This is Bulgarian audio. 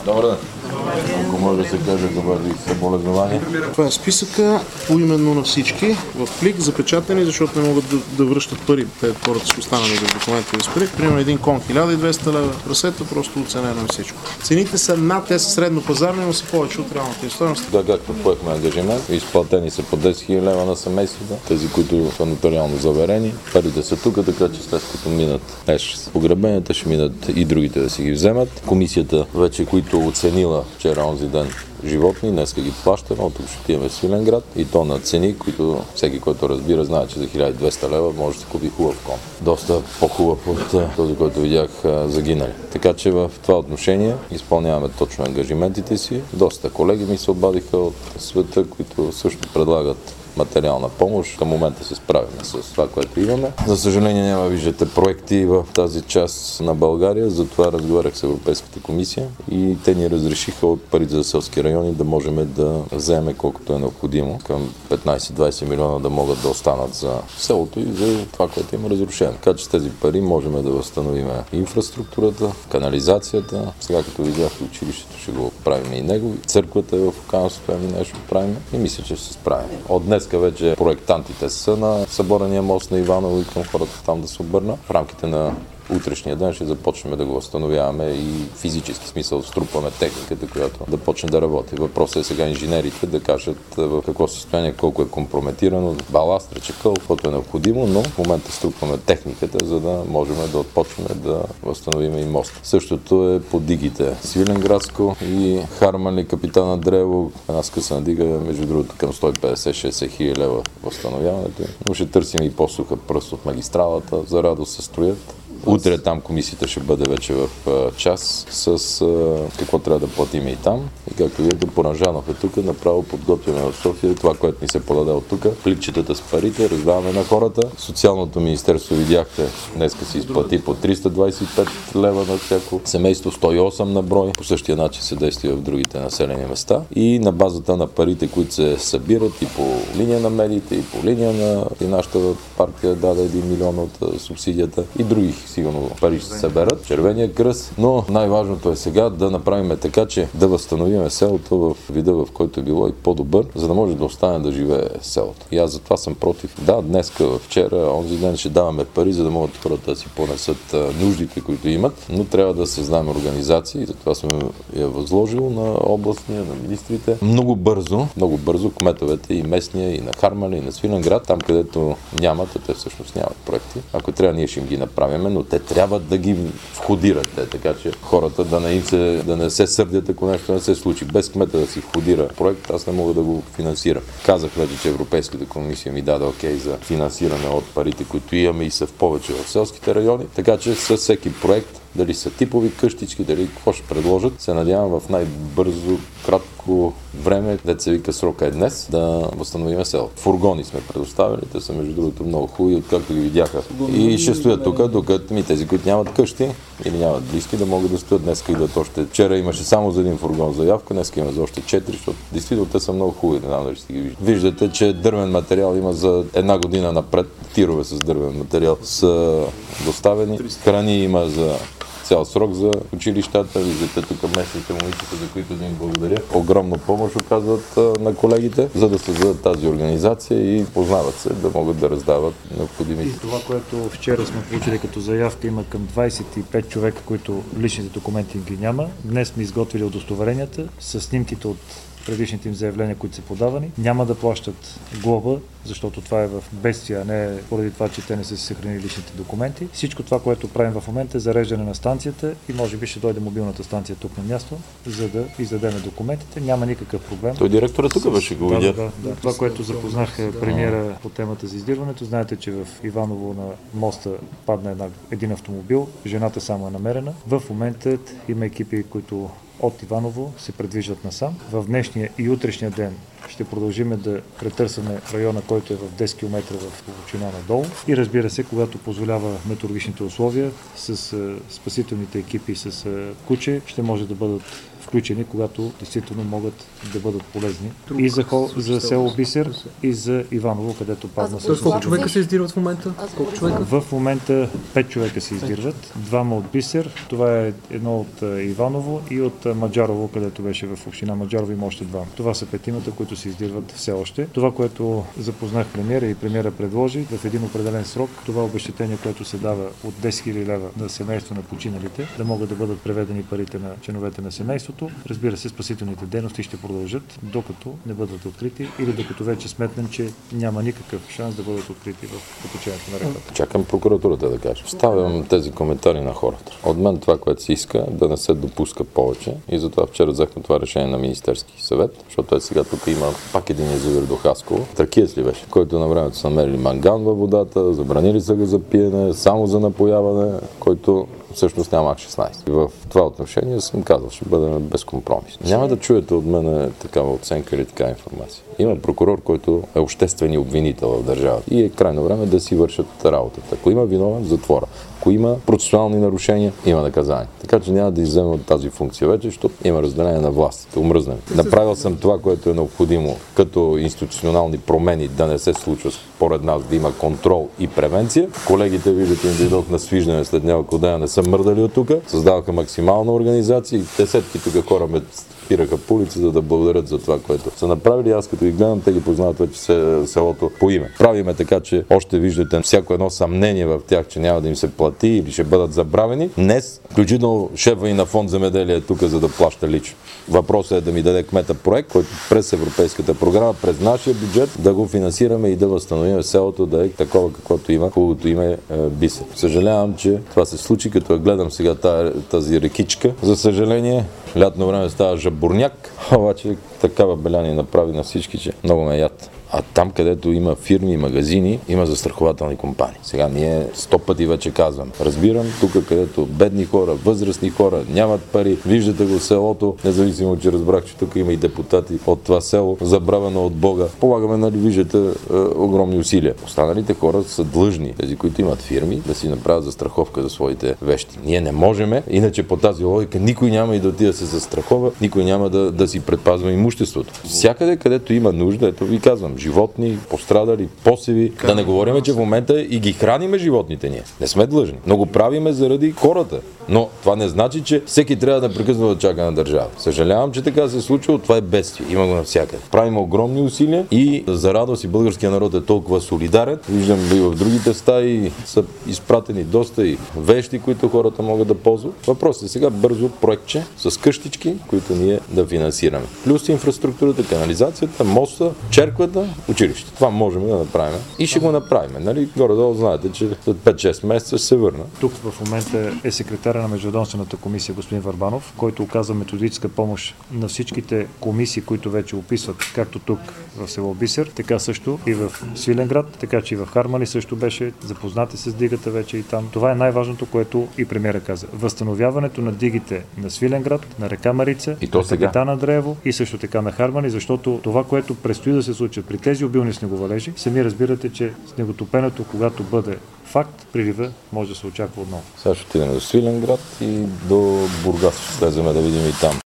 Добър ден. Ако може да се каже добър ви съболезнования. Това е списъка поименно на всички в плик, запечатани, защото не могат да връщат пари. Те хората са останали без документи без пари. Примерно един кон 1200 лева, прасета, просто оценено и всичко. Цените са над, те са средно пазарни, но са повече от реалната стойност. Да, както поехме ангажимент, изплатени са по 10 000 лева на семействата, тези, които са нотариално заверени. Парите са тук, така че след като минат погребенията, ще минат и другите да си ги вземат. Комисията вече, които оценила вчера онзи ден животни, днеска ги плащаме, от тук ще отиваме в Свиленград и то на цени, които всеки, който разбира, знае, че за 1200 лева може да купи хубав кон. Доста по-хубав от този, който видях загинали. Така че в това отношение изпълняваме точно ангажиментите си. Доста колеги ми се обадиха от света, които също предлагат материална помощ. Към момента се справяме с това, което имаме. За съжаление няма виждате проекти в тази част на България, затова разговарях с Европейската комисия и те ни разрешиха от парите за селски райони да можем да вземем колкото е необходимо, към 15-20 милиона да могат да останат за селото и за това, което има разрушено. Така че с тези пари можем да възстановим инфраструктурата, канализацията. Сега като видях училището, ще го правим и него. Църквата е в окаяно състояние, нещо правим и мисля, че ще се справим. От днеска вече проектантите са на съборения мост на Иваново и към хората там да се обърна. В рамките на утрешния ден ще започнем да го възстановяваме и физически смисъл струпваме техниката, която да почне да работи. Въпросът е сега инженерите да кажат в какво състояние, колко е компрометирано, баласт, речекъл, каквото е необходимо, но в момента струпваме техниката, за да можем да отпочнем да възстановим и мост. Същото е по дигите. Свиленградско и Хармали, Капитана Древо, една скъсана дига, между другото към 150-60 хиляди лева възстановяването. Но ще търсим и по-суха пръст от магистралата, за радост се строят. Утре там комисията ще бъде вече в час с какво трябва да платим и там. И както видите, Поражанов е тук, направо подготвяме в София това, което ни се подаде от тук. Пликчетата с парите, раздаваме на хората. Социалното министерство, видяхте, днеска се изплати по 325 лева на всяко семейство, 108 на брой. По същия начин се действа в другите населени места. И на базата на парите, които се събират и по линия на медиите, и по линия на и нашата партия даде 1 милион от субсидията и други сигурно пари ще се съберат, Червения кръст, но най-важното е сега да направим така, че да възстановим селото в вида, в който е било и по-добър, за да може да остане да живее селото. И аз затова съм против. Да, днеска, вчера, онзи ден ще даваме пари, за да могат хората да си понесат нуждите, които имат, но трябва да създадем организации и затова съм я възложил на областния, на министрите. Много бързо кметовете и местния, и на Хармали, и на Свиленград, там където нямат, те всъщност нямат проекти. Ако трябва, ние ще им ги направим, но те трябва да ги входират, така че хората да не се сърдят, ако нещо не се случи. Без кмета да си входира проект, аз не мога да го финансирам. Казах вече, че Европейската комисия ми даде окей за финансиране от парите, които имаме и са в повече в селските райони, така че с всеки проект, дали са типови къщички, дали какво ще предложат, се надявам в най-бързо, кратко време, дето се вика срока е днес, да възстановим село. Фургони сме предоставили, те са между другото много хубави, откакто ги видяха. И ще стоят тук, докато тези, които нямат къщи или нямат близки, да могат да стоят. Днеска идват още. Вчера имаше само за един фургон заявка, днеска има за още 4, защото действително те са много хубави, не знам дали сте ги виждате. Виждате, че дървен материал има за една година напред, тирове с дървен материал са доставени, храни има за цял срок за училищата. Виждате тук местните момичета, за които да им благодаря. Огромна помощ оказват на колегите, за да създадат тази организация и познават се, да могат да раздават необходимите. И това, което вчера сме получили като заявка, има към 25 човека, които личните документи ги няма. Днес сме изготвили удостоверенията с снимките от предишните им заявления, които са подавани. Няма да плащат глоба, защото това е в бедствие, а не поради това, че те не са си съхранили личните документи. Всичко това, което правим в момента е зареждане на станцията и може би ще дойде мобилната станция тук на място, за да издадем документите. Няма никакъв проблем. Той директора тук беше го видя. Да. Това, което запознах премиера по темата за издирването, знаете, че в Иваново на моста падна един автомобил, жената само е намерена. В момента има екипи, които от Иваново се предвиждат насам. В днешния и утрешния ден ще продължим да претърсваме района, който е в 10 км в дълбочина надолу. И разбира се, когато позволява метеорологичните условия, с спасителните екипи с куче, ще може да бъдат включени, когато действително могат да бъдат полезни и за село Бисер, и за Иваново, където падна с... Колко човека се издирват в момента? Колко човека? В момента 5 човека се издирват, 2 от Бисер, това е едно от Иваново и от Маджарово, където беше в община Маджарово, има още 2. Това са 5-тимата, които се издирват все още. Това, което запознах премиера и премиера предложи в един определен срок, това обезщетение, което се дава от 10 000 лева на семейство на починалите, да могат да бъдат преведени парите на членовете на семейството. Разбира се, спасителните дейности ще продължат, докато не бъдат открити или докато вече сметнем, че няма никакъв шанс да бъдат открити в потечението на реката. Чакам прокуратурата да каже. Ставям тези коментари на хората. От мен това, което се иска, да не се допуска повече, и затова вчера взехме това решение на Министерски съвет, защото сега тук има пак един язовир до Хасково. Тракиец ли беше, който на времето са намерили манган във водата, забранили са го за пиене, само за напояване, който всъщност няма 16. И в това отношение съм казал, ще бъдем безкомпромисни. Няма да чуете от мен такава оценка или такава информация. Има прокурор, който е обществени обвинител в държавата и е крайно време да си вършат работата. Ако има виновен, затвора. Ако има процесуални нарушения, има наказание. Така че няма да изземем от тази функция вече, защото има разделение на властите. Умръзнем. Направил съм това, което е необходимо като институционални промени да не се случва според нас, да има контрол и превенция. Колегите, виждате, им дойдох на свиждане след няколко дена, не са мърдали от тук. Създаваха максимална организация и десетки тук хора ме спираха по улица, за да благодарят за това, което са направили. Аз като ги гледам, те ги познават вече селото по име. Правиме така, че още виждате всяко едно съмнение в тях, че няма да им се плати или ще бъдат забравени. Днес, включително шефа и на фонд земеделие е тук, за да плаща лично. Въпросът е да ми даде кмета проект, който през европейската програма, през нашия бюджет, да го финансираме и да възстановим селото да е такова, каквото има, хубавото име Бисер. Съжалявам, че това се случи, като гледам сега тази рекичка. За съжаление, лятно време става жабурняк, обаче такава беля ни направи на всички, че много ме яд. А там, където има фирми и магазини, има застрахователни компании. Сега ние 100 пъти вече казвам. Разбирам, тук където бедни хора, възрастни хора, нямат пари, виждате го селото, независимо, че разбрах, че тук има и депутати от това село, забравено от Бога. Полагаме, нали, виждате, огромни усилия. Останалите хора са длъжни, тези, които имат фирми, да си направят застраховка за своите вещи. Ние не можем, иначе по тази логика никой няма и да отида се застрахова, никой няма да си предпазва имуществото. Всякъде, където има нужда, ето ви казвам, животни, пострадали, посеви. Да не говорим, че в момента и ги храниме животните ние. Не сме длъжни. Но го правиме заради хората. Но това не значи, че всеки трябва да непрекъснато да чака на държава. Съжалявам, че така се е случило. Това е бедствие. Има го навсякъде. Правим огромни усилия и за радост и българския народ е толкова солидарен. Виждам и в другите стаи са изпратени доста и вещи, които хората могат да ползват. Въпросът е сега бързо проектче с къщички, които ние да финансираме. Плюс инфраструктурата, канализацията, моста, черквата, училище. Това можем да направим и ще го направим. Нали? Горе-долу знаете, че след 5-6 месеца ще се върна. Тук в момента е секретаря на Междуведомствената комисия господин Върбанов, който оказва методическа помощ на всичките комисии, които вече описват, както тук в село Бисер, така също и в Свиленград, така че и в Харманли също беше запознати с дигата вече и там. Това е най-важното, което и премиера каза. Възстановяването на дигите на Свиленград, на река Марица, на Капитан Андреево и също така на Харманли, защото това, което предстои да се случи при тези обилни снеговалежи, сами разбирате, че снеготопенето, когато бъде факт, прилива може да се очаква отново. Сега ще отидем до Свиленград и до Бургас. Ще слезем да видим и там.